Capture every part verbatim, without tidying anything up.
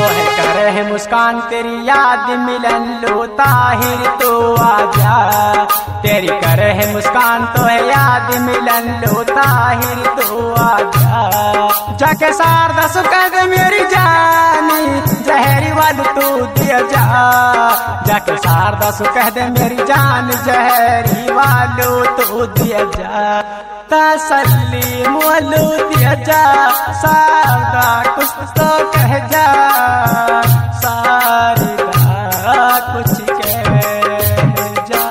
मोहे करे है मुस्कान तेरी याद मिलन लो ताहिर तो आजा। तेरी करे है मुस्कान तो है याद मिलन लो ताहिर तो आजा। जाके शारदा सु कह दे मेरी जानी जहरी वाली तू दिया जा। जाके शारदा सु कह दे मेरी जान जहरी वालो तू दिया जा। तसल्ली मोलू दिया जा शारदा कुछ तो कह जा। शारदा कुछ कह जा।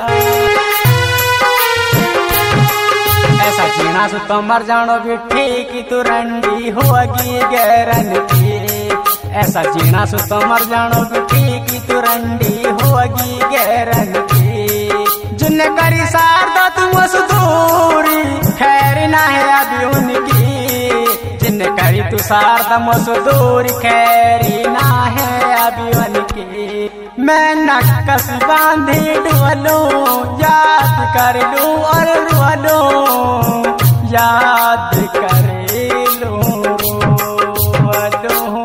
ऐसा जीना सु तो मर जानो भी ठीक तू रंडी होगी गैरन की। ऐसा जीना सु तो मर जानो भी ठीक तू रंडी होगी गैरन की। जिन्ने करी शारदा तुम दूरी खैर ना है अभी उनकी। जिन्ने करी तू शारदा दूरी खैरी ना है अभी उनकी। मैं नक्कस बांधी डुलूं याद कर लूं और रोलूं याद कर लूं रोलूं।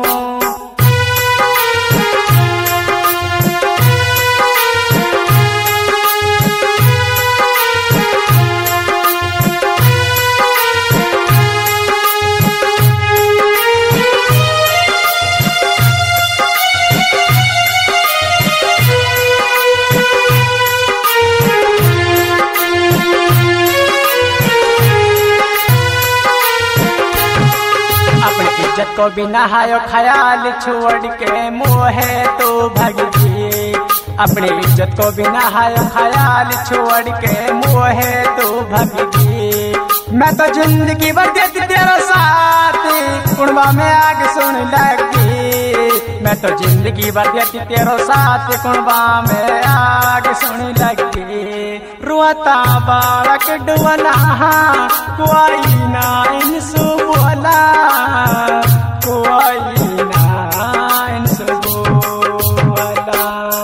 इज्जत को बिना हायो ख्याल छोड़ के मोहे तो भगजी। अपनी इज्जत को बिना हायो ख्याल छोड़ के मोहे तो भगजी। मैं तो जिंदगी भर देती तेरा साथ कुणबा में आग सुन लगी। मैं तो जिंदगी भर देती तेरा साथ कुणबा में आग सुन लगी। रोता बालक डुबला कोई ना इनसु बोला कोई ना इनसु बोला।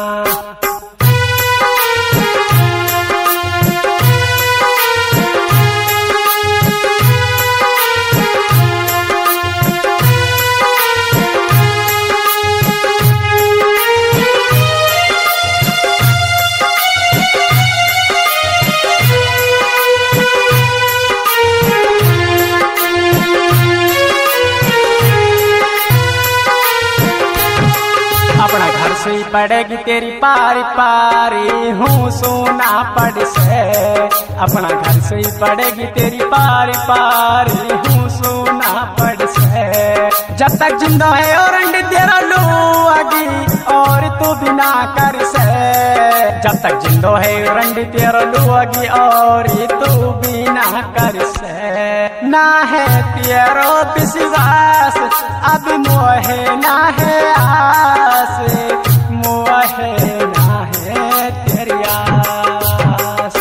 अपना घर से पड़ेगी तेरी पारी पारी हूँ सोना पड़ से। अपना घर से पड़ेगी तेरी पारी पारी हूँ सोना पड़ से। जब तक जिंदा है और अंडी तेरा लूगी और तू बिना कर से। जब तक जिंदा है और अंडी तेरा लूगी और तू बिना कर से। ना है तेरो विश्वास अब मोहे ना है आस मोहे ना है तेरी आस।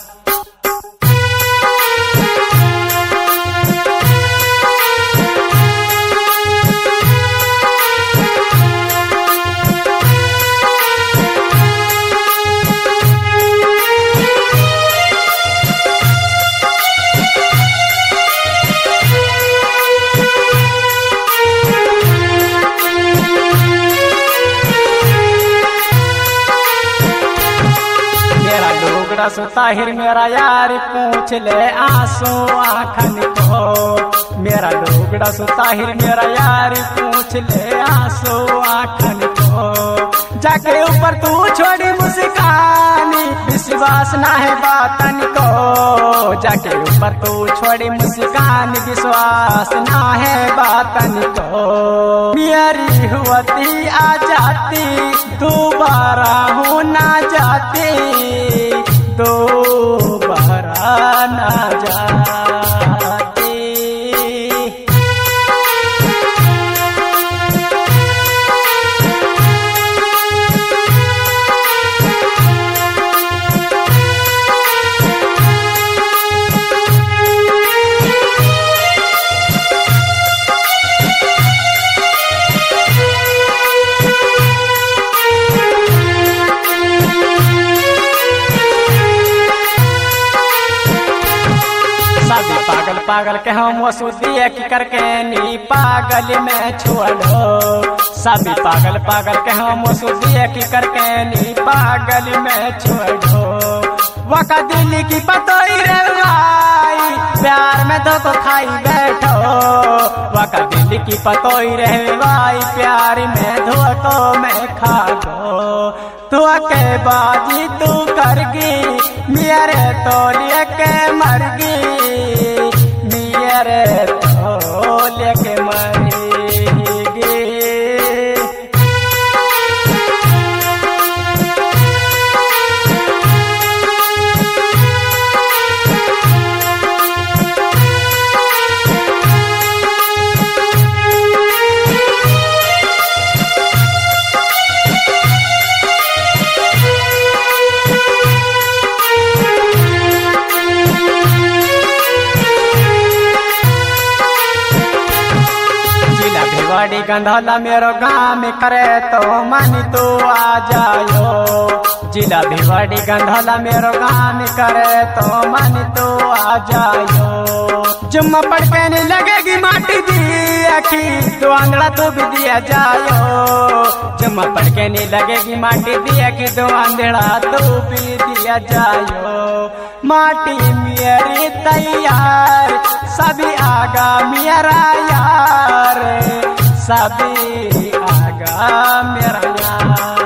सो ताहिर मेरा यार पूछ ले आंसू आँखन को। मेरा लोगड़ा सो ताहिर मेरा यार पूछ ले आंसू आँखन को। जाके ऊपर तू छोड़ी मुस्कानी विश्वास ना है बातन को। जाके ऊपर तू छोड़ी मुस्कान विश्वास ना है बातन को। मेरी हुवती आ जाती दोबारा हो ना जाती दोबारा ना जाती। पागल पागल के हम वसूदिया की करके नी पागल में छोड़ो। सभी पागल पागल कहो मुसुदिया की करके नी पागल में छोड़ो वका दिल की पतोई रे भाई प्यार में धोखो खाई बैठो वका दिल की पतोई रे भाई प्यार में धोखो में खा गो तू के बाजी तू करगी मेरे तोलिए के मरगी मेरे तोलिए के मरगी। भिवाड़ी गंधाला मेरो गाँव में करे तो मन तू आ जायो जिला भिवाड़ी गंधाला मेरो गाँव में करे तो मन तू आ जायो जुम्मा पड़ के नहीं लगेगी माटी दिया की दो आंगड़ा तो भी दिया जायो जुम्मा पड़ के नहीं लगेगी माटी दिया की दो आंगड़ा तो भी दिया जायो माटी मेरी तैयार सभी आगा मेरा यार सभी आगा मेरा यार।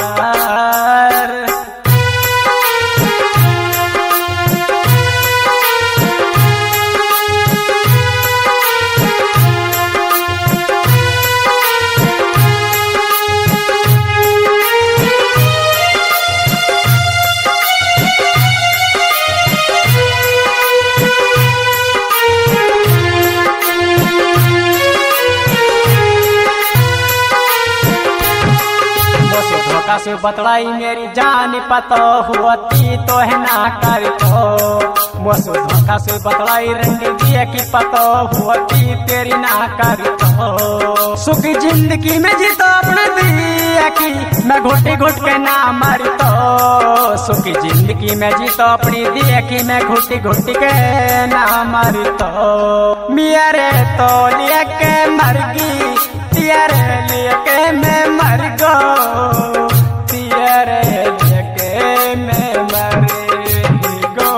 से बतलाई मेरी जान पतो हुआती तो है ना कर तो मोसो धोखा से बतलाई रंडी दिए की पतो हुआती तेरी ना कर तो सुख जिंदगी में जीतो अपने दिया की मैं घोटी घुट के ना मर तो सुख जिंदगी में जीतो अपनी दिया की मैं घोटी घुट के ना मर तो मेरे तो लिए के मरगी तेरे लिए के मैं मर गो तेरे लेके मैं मर गो।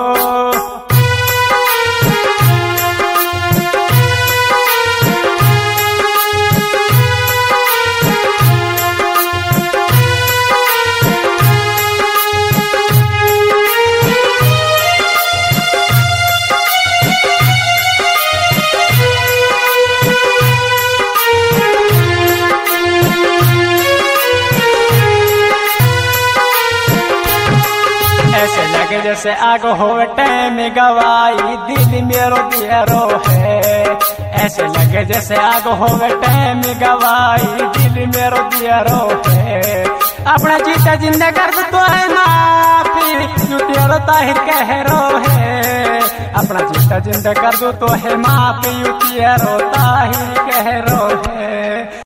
ऐसे लगे जैसे आग हो टाइम गवाई दिल मेरो दियरो है ऐसे लगे जैसे आग हो टाइम गवाई दिल मेरो दियरो है अपना जीता जिंदा कर तो है माफी युतियरो ताहिर कहरो है अपना जीता जिंदा कर दो तो है माफी युतियरो ताहिर कहरो है।